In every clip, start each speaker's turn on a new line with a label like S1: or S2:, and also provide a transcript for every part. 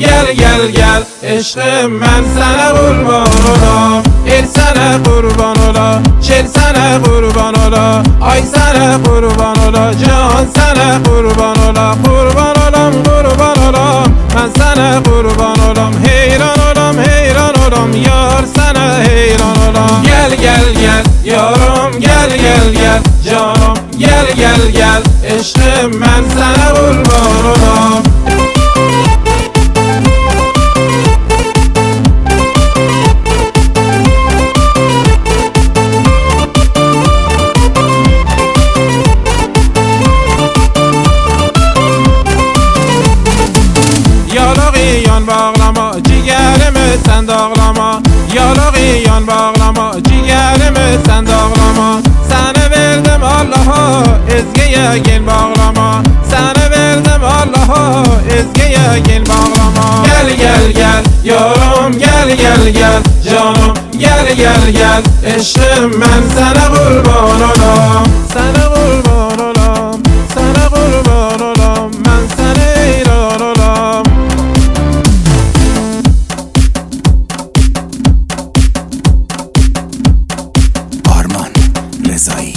S1: gel عشق من سنه قربان olam el سنه قربان ola چل سنه قربان ola ay سنه قربان ola جان سنه قربان ola قربان olam من سنه قربان olam حیران olam یار سنه حیران olam gel یارم gel جانم gel عشق من سنه قربان olam Yalağıyan bağlama, ciğerimi sen dağlama Yalağıyan bağlama, ciğerimi sen dağlama Seni verdim Allah'a, ezgeye gel bağlama Seni verdim Allah'a, ezgeye gel bağlama Gel yarım gel canım gel Eşkim ben sana kurban olam Sana kurban olam, sana kurban olam Ben sana hayran olam
S2: رضایی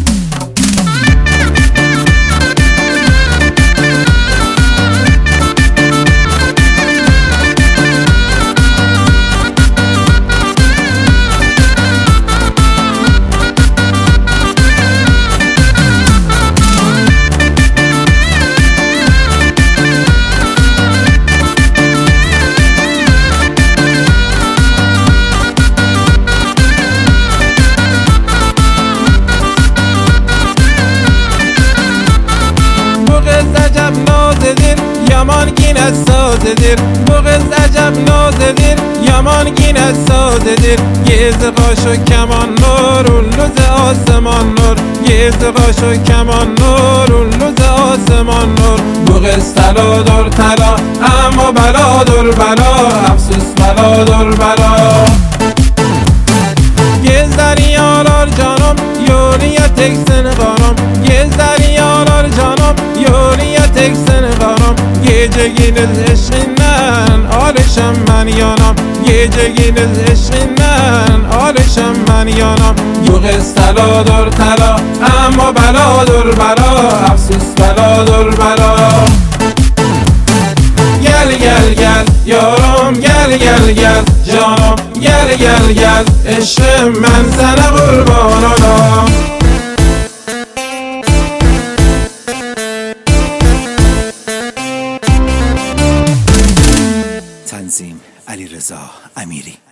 S1: yaman yine sazedir Bu kız acab nazedir yaman yine sazedir Gezi kaşı keman nur ulluze asman nur Gezi kaşı keman nur ulluze asman nur Bu kız taladır tala ama beladır bela Afsus beladır bela Gez deryalar canım yolüye teksin kanım Gez deryalar canım yolüye teksin kanım Gece gündüz eşinden alışım ben yanam Gece gündüz eşinden alışım ben yanam Bu kız taladır tala ama beladır bela Afsus beladır bela Gel yarım gel canım gel Eşkim ben sana kurban olam
S2: تنظیم علیرضا امیری